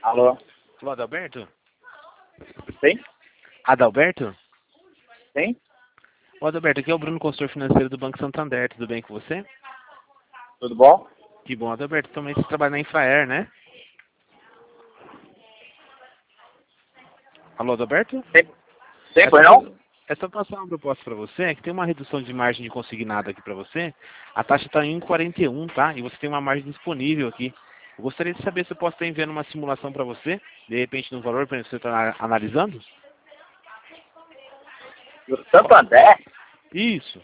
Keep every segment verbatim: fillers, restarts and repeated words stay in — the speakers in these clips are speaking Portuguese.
Alô? Alô, Adalberto? Sim? Adalberto? Sim? Ô, Adalberto, aqui é o Bruno, consultor financeiro do Banco Santander. Tudo bem com você? Tudo bom? Que bom, Adalberto. Também você trabalha na Infraer, né? Alô, Adalberto? Sim. Sim, É foi só, não? é só passar uma proposta para você, é que tem uma redução de margem de consignado aqui para você. A taxa está em um vírgula quarenta e um, tá? E você tem uma margem disponível aqui. Eu gostaria de saber se eu posso estar enviando uma simulação para você, de repente no valor para você estar analisando. Do Santander? Isso.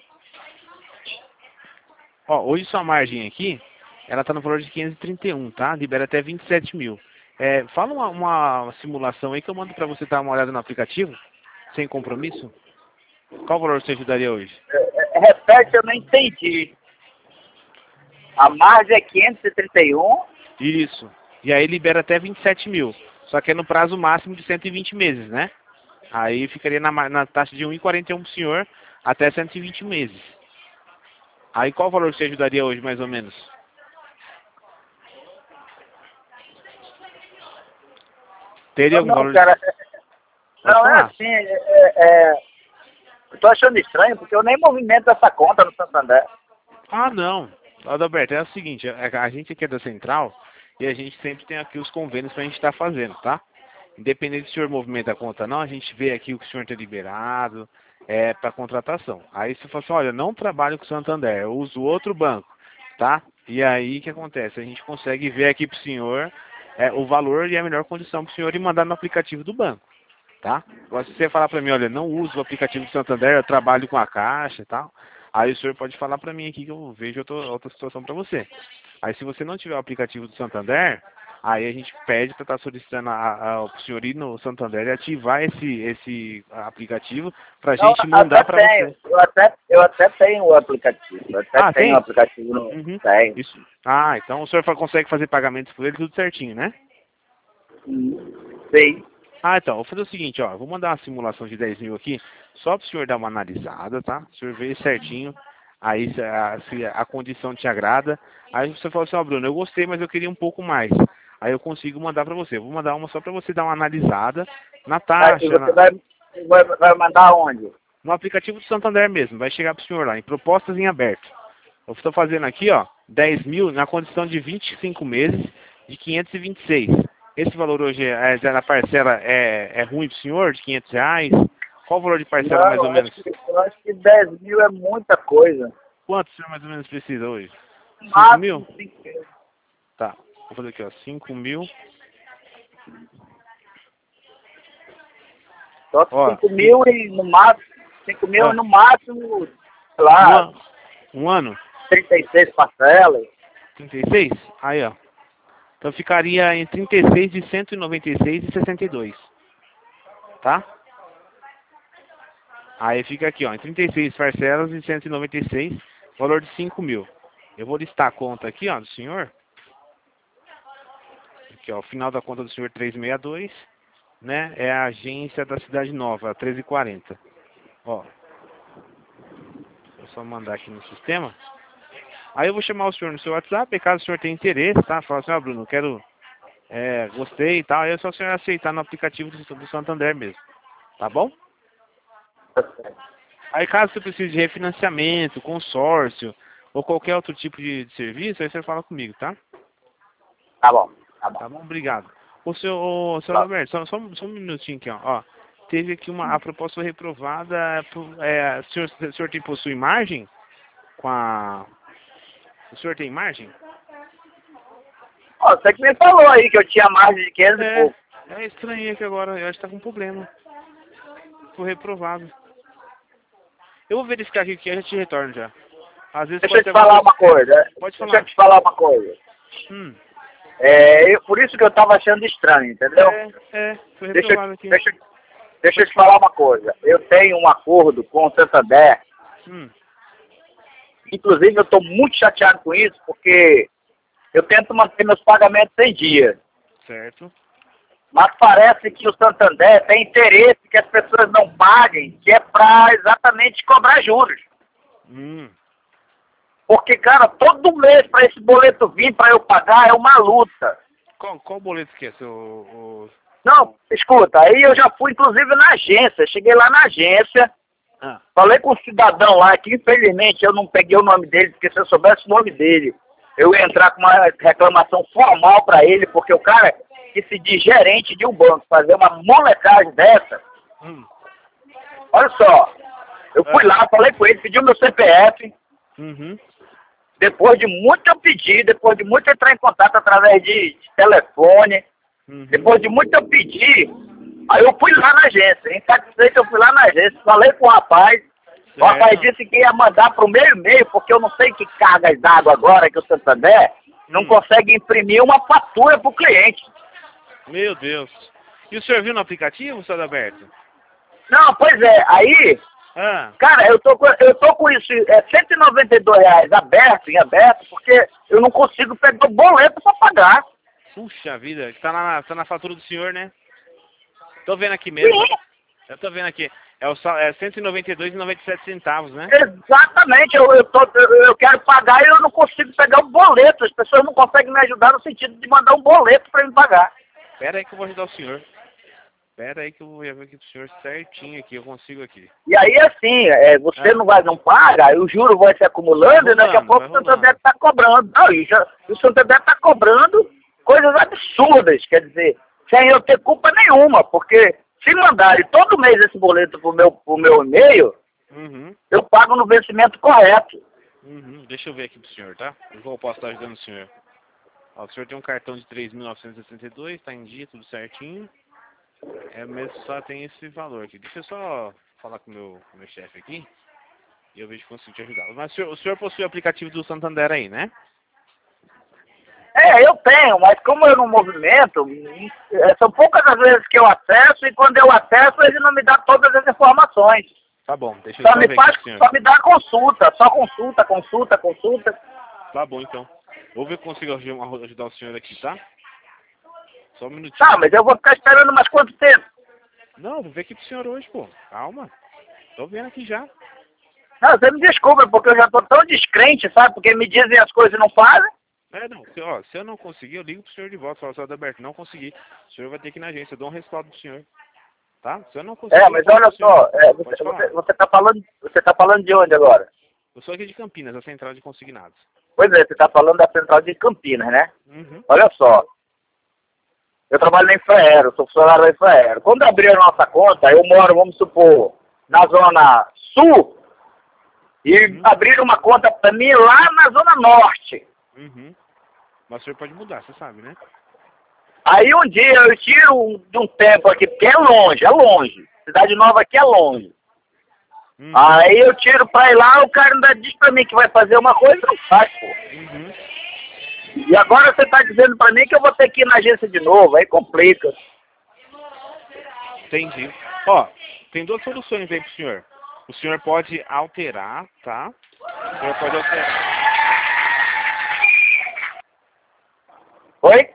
Ó, hoje sua margem aqui, ela está no valor de quinhentos e trinta e um, tá? Libera até vinte e sete mil. É, fala uma, uma simulação aí que eu mando para você dar uma olhada no aplicativo, sem compromisso. Qual valor você ajudaria hoje? É, é, repete, eu não entendi. A margem é quinhentos e trinta e um? Isso. E aí libera até vinte e sete mil. Só que é no prazo máximo de cento e vinte meses, né? Aí ficaria na, ma- na taxa de um vírgula quarenta e um pro senhor até cento e vinte meses. Aí qual valor você ajudaria hoje, mais ou menos? Teria Não, algum não, valor? cara. Pode Não, é falar. assim, é, é, é, eu tô achando estranho, porque eu nem movimento essa conta no Santander. Ah, não. Adalberto, é o seguinte, a, a gente aqui é da Central e a gente sempre tem aqui os convênios pra gente estar fazendo, tá? Independente se o senhor movimenta a conta ou não, a gente vê aqui o que o senhor tem liberado é, para contratação. Aí você fala assim, olha, não trabalho com o Santander, eu uso outro banco, tá? E aí o que acontece? A gente consegue ver aqui pro senhor é, o valor e a melhor condição pro senhor e mandar no aplicativo do banco, tá? Agora se você falar para mim, olha, não uso o aplicativo do Santander, eu trabalho com a Caixa e tal, aí o senhor pode falar para mim aqui que eu vejo outra, outra situação para você. Aí se você não tiver o aplicativo do Santander, aí a gente pede para estar solicitando a, a, o senhor ir no Santander e ativar esse, esse aplicativo para a Não, gente até mandar para tenho. você. Eu até, eu até tenho o aplicativo. Eu até Ah, tenho o tem? aplicativo no. Uhum. Tenho. Isso. Ah, então o senhor fa- consegue fazer pagamentos por ele tudo certinho, né? Hum, Sim. Ah, então, vou fazer o seguinte, ó, vou mandar uma simulação de dez mil aqui, só para o senhor dar uma analisada, tá? O senhor ver certinho, aí se a, se a condição te agrada, aí você fala assim, ó, Bruno, eu gostei, mas eu queria um pouco mais. Aí eu consigo mandar para você. Eu vou mandar uma só para você dar uma analisada na Aí, e taxa, você na- vai, vai, vai mandar onde? no aplicativo do Santander mesmo, vai chegar para o senhor lá, em propostas em aberto. Eu estou fazendo aqui, ó, dez mil na condição de vinte e cinco meses, de quinhentos e vinte e seis. Esse valor hoje, é, é, na parcela, é, é ruim para o senhor, de quinhentos reais? Qual o valor de parcela, Não, mais ou eu acho menos? que, eu acho que dez mil é muita coisa. Quanto o senhor mais ou menos precisa hoje? cinco mil? Máximo cinco mil. Tá, vou fazer aqui, ó, cinco mil. Só Ó, cinco e, mil e no máximo, cinco mil e ó, no máximo, sei um, lá, an, um ano? trinta e seis parcelas. trinta e seis? Aí, ó. Então ficaria em trinta e seis de cento e noventa e seis e sessenta e dois. Tá? Aí fica aqui, ó, em trinta e seis parcelas e cento e noventa e seis, valor de cinco mil. Eu vou listar a conta aqui, ó, do senhor. Aqui, ó, o final da conta do senhor trezentos e sessenta e dois, né? É a agência da Cidade Nova, treze e quarenta. Ó, vou só mandar aqui no sistema. Aí eu vou chamar o senhor no seu WhatsApp, e caso o senhor tenha interesse, tá? Fala assim, ó, Bruno, eu quero, é, gostei e tal. Aí é só o senhor aceitar no aplicativo do, do Santander mesmo. Tá bom? Aí caso você precise de refinanciamento, consórcio ou qualquer outro tipo de, de serviço, aí você fala comigo, tá? Tá bom, tá bom. Tá bom? Obrigado. O seu, o seu Tá. Roberto, só, só, um- só um minutinho aqui, ó. Ó, teve aqui uma, a proposta foi reprovada, por- é, o, senhor, o senhor tem possui margem com a... O senhor tem margem? Ó, você que me falou aí que eu tinha margem de quinhentos e É, pouco. é estranho aqui agora, eu acho que tá com problema. Foi reprovado. Eu vou verificar aqui que eu já te retorno já. Às vezes Deixa pode eu ter te alguma falar coisa... uma coisa. Pode Deixa eu falar. te falar uma coisa. Hum. É, eu, por isso que eu tava achando estranho, entendeu? É, é, foi Deixa, eu- reprovado aqui. deixa, deixa eu Pode te falar. falar uma coisa. Eu tenho um acordo com o Santander. Hum, Inclusive, eu estou muito chateado com isso, porque eu tento manter meus pagamentos em dia. certo. Mas parece que o Santander tem interesse que as pessoas não paguem, que é para exatamente cobrar juros. Hum, Porque, cara, todo mês para esse boleto vir para eu pagar é uma luta. qual, qual boleto que é, seu... O... Não, escuta, aí eu já fui inclusive na agência, cheguei lá na agência, Ah. falei com o cidadão lá, que infelizmente eu não peguei o nome dele, porque se eu soubesse o nome dele, eu ia entrar com uma reclamação formal pra ele, porque o cara que se diz gerente de um banco, fazer uma molecagem dessa, Hum. olha só, eu fui Ah. lá, falei com ele, pedi o meu C P F, Uhum. depois de muito eu pedir, depois de muito entrar em contato através de, de telefone, Uhum. depois de muito eu pedir, aí eu fui lá na agência, insatisfeito eu fui lá na agência, falei com o rapaz, o rapaz Certo. disse que ia mandar pro meu e-mail, porque eu não sei que cargas d'água agora que o Santander não Hum. consegue imprimir uma fatura pro cliente. Meu Deus. E o senhor viu no aplicativo, seu Adalberto? Não, pois é, aí, Ah. cara, eu tô, com- eu tô com isso, é cento e noventa e dois reais aberto, em aberto, porque eu não consigo pegar o boleto pra pagar. Puxa vida, tá na, tá na fatura do senhor, né? Tô vendo aqui mesmo. Sim, Eu tô vendo aqui. É, o, sal- é cento e noventa e dois reais e noventa e sete centavos, né? exatamente, eu, eu, tô, eu, eu quero pagar e eu não consigo pegar o boleto, as pessoas não conseguem me ajudar no sentido de mandar um boleto pra me pagar. Pera aí que eu vou ajudar o senhor. Pera aí que eu vou ver aqui pro senhor certinho aqui, eu consigo aqui. E aí, assim, é, você Ah. não vai, não paga, aí o juro vai se acumulando Vai e daqui a rolando, pouco o vai Santander rolando. está cobrando. Não, e já, o Santander está cobrando coisas absurdas, quer dizer, sem eu ter culpa nenhuma, porque se mandarem todo mês esse boleto pro meu, pro meu e-mail, Uhum. eu pago no vencimento correto. Uhum. Deixa eu ver aqui pro senhor, tá? Eu posso estar ajudando o senhor. Ó, o senhor tem um cartão de três mil novecentos e sessenta e dois, tá em dia, tudo certinho. É mesmo, só tem esse valor aqui. Deixa eu só falar com o meu, com o meu chefe aqui e eu vejo se consigo te ajudar. Mas o senhor, o senhor possui o aplicativo do Santander aí, né? É, eu tenho, mas como eu não movimento, é, são poucas as vezes que eu acesso e quando eu acesso ele não me dá todas as informações. Tá bom, deixa eu Só só me ver aqui faz, pro senhor. só me dá consulta, só consulta, consulta, consulta. Tá bom, então. Vou ver se consigo aju- ajudar o senhor aqui, tá? Só um minutinho. Tá, mas eu vou ficar esperando mais quanto tempo? Não, vou ver aqui pro senhor hoje, pô. Calma. Tô vendo aqui já. Não, você me desculpa, porque eu já tô tão descrente, sabe? Porque me dizem as coisas e não fazem. É, não. Se, ó, se eu não conseguir, eu ligo pro senhor de volta. Falo, seu Adalberto, não consegui. O senhor vai ter que ir na agência. Eu dou um respaldo pro senhor. Tá? Se eu não conseguir, É, eu mas falo olha pro senhor. só, é, Pode você, falar. você, você tá falando, você tá falando de onde agora? Eu sou aqui de Campinas, a central de consignados. Pois é, você tá falando da central de Campinas, né? Uhum. Olha só, eu trabalho na Infraero, sou funcionário da Infraero. Quando abrir a nossa conta, eu moro, vamos supor, na zona sul, e Uhum. abriram uma conta pra mim lá na zona norte. Uhum. Mas o senhor pode mudar, você sabe, né? Aí um dia eu tiro um, de um tempo aqui, porque é longe, é longe. Cidade Nova aqui é longe. Uhum. Aí eu tiro pra ir lá, o cara ainda diz pra mim que vai fazer uma coisa e não faz, pô. Uhum. E agora você tá dizendo pra mim que eu vou ter que ir na agência de novo, aí complica. Entendi. Ó, tem duas soluções aí pro senhor. O senhor pode alterar, tá? O senhor pode alterar. Oi?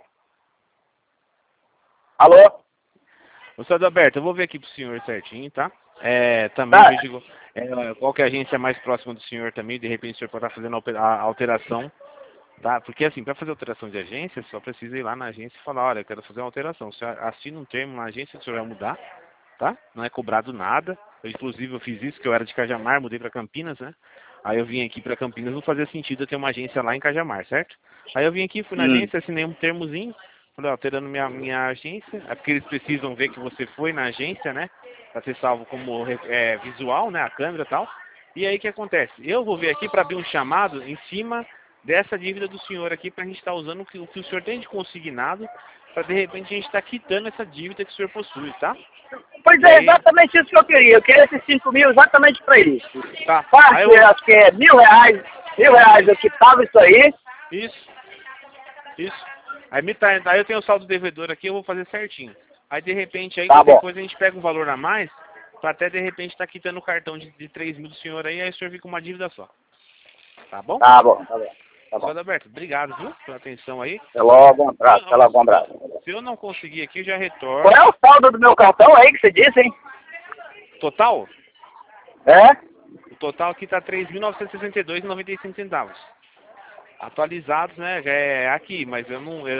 Alô? Ô, senhor Adalberto, eu vou ver aqui pro senhor certinho, tá? É, também Tá. vejo é, qual que é a agência mais próxima do senhor também, de repente o senhor pode estar fazendo a opera- a alteração, tá? Porque assim, para fazer alteração de agência, só precisa ir lá na agência e falar, olha, eu quero fazer uma alteração. O senhor assina um termo na agência, o senhor vai mudar, tá? Não é cobrado nada. Eu, inclusive, eu fiz isso, que eu era de Cajamar, mudei para Campinas, né? Aí eu vim aqui para Campinas, não fazia sentido eu ter uma agência lá em Cajamar, certo? Aí eu vim aqui, fui na Hum. agência, assinei um termozinho, falei, ó, alterando minha, minha agência, é porque eles precisam ver que você foi na agência, né? Pra ser salvo como é, visual, né? A câmera e tal. E aí o que acontece? Eu vou ver aqui para abrir um chamado em cima dessa dívida do senhor aqui, pra gente estar usando o que, o que o senhor tem de consignado, para de repente a gente estar quitando essa dívida que o senhor possui, tá? Pois E é, aí- exatamente isso que eu queria. Eu queria esses cinco mil exatamente pra isso. Tá. Parte, Aí eu... acho que é mil reais, mil reais eu quitava isso aí. Isso. Isso. Aí, me tá, aí eu tenho o saldo devedor aqui, eu vou fazer certinho. Aí de repente aí Tá qualquer bom. coisa a gente pega um valor a mais, pra até de repente estar quitando o cartão de, de três mil do senhor aí, aí o senhor fica com uma dívida só. Tá bom? Tá bom, tá bom. Tá bom. Senhor Adalberto, obrigado, viu, pela atenção aí. Até logo, um abraço, até logo, um abraço. Se eu não conseguir aqui, eu já retorno. Qual é o saldo do meu cartão aí que você disse, hein? Total? É? O total aqui tá três mil novecentos e sessenta e dois reais e noventa e cinco centavos. Atualizados, né? Já é aqui, mas eu não. Eu,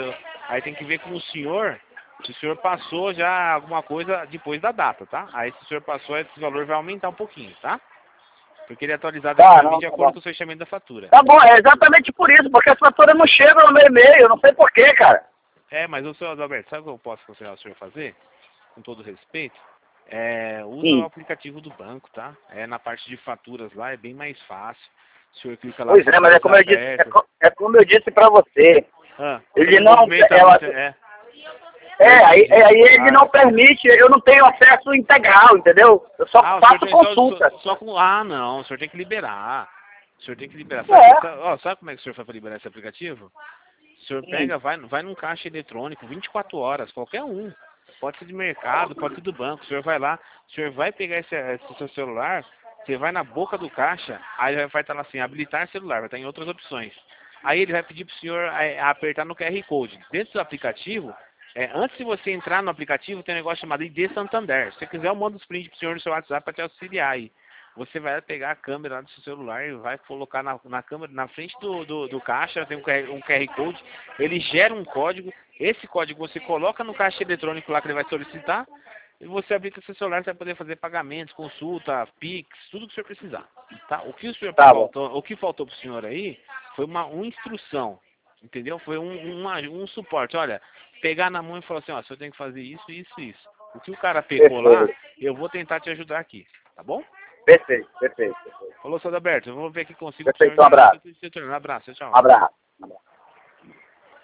Aí tem que ver com o senhor, se o senhor passou já alguma coisa depois da data, tá? Aí se o senhor passou, esse valor vai aumentar um pouquinho, tá? Porque ele é atualizado Tá, aqui não, de tá acordo bom. com o fechamento da fatura. Tá bom, é exatamente por isso, porque as faturas não chegam no meu e-mail, eu não sei porquê, cara. É, mas o senhor Adalberto, sabe o que eu posso aconselhar o senhor fazer? Com todo respeito? É, usa o Sim. aplicativo do banco, tá? É na parte de faturas lá, é bem mais fácil. O senhor clica lá, Pois é, mas é faturas como eu disse, é, abertas. co- é como eu disse pra você. Ah, Ele ele não, movimenta ela, muito, é. Eu é, aí, é, entendi. aí ele Ah, não permite, eu não tenho acesso integral, entendeu? Eu só ah, o senhor faço tem só, consulta. só, só com... Ah, não, o senhor tem que liberar. O senhor tem que liberar. Sabe, É. sabe, ó, sabe como é que o senhor faz para liberar esse aplicativo? O senhor Sim. pega, vai, vai num caixa eletrônico, vinte e quatro horas, qualquer um. Pode ser de mercado, pode ser do banco. O senhor vai lá, o senhor vai pegar esse, esse seu celular, você vai na boca do caixa, aí vai estar lá assim, habilitar celular, vai estar em outras opções. Aí ele vai pedir para o senhor é, apertar no Q R Code. Dentro do aplicativo, é, antes de você entrar no aplicativo, tem um negócio chamado I D Santander. Se você quiser, eu mando os prints para o senhor no seu WhatsApp para te auxiliar aí. Você vai pegar a câmera lá do seu celular e vai colocar na, na câmera, na frente do, do, do caixa, tem um Q R, um Q R Code, ele gera um código, esse código você coloca no caixa eletrônico lá que ele vai solicitar, e você habilita seu celular, você vai poder fazer pagamentos, consulta, Pix, tudo que o senhor precisar. Tá? O que o senhor Tá bom. faltou, o que faltou pro senhor aí foi uma, uma instrução, entendeu? Foi um, uma, um suporte, olha, pegar na mão e falar assim, ó, o senhor tem que fazer isso, isso, isso. O que o cara pecou lá, Perfeito. eu vou tentar te ajudar aqui, tá bom? Perfeito, perfeito, perfeito. Falou, seu Adalberto. Eu vou ver que consigo pro senhor Perfeito, um já. abraço. Um abraço, tchau. Um abraço. Um abraço.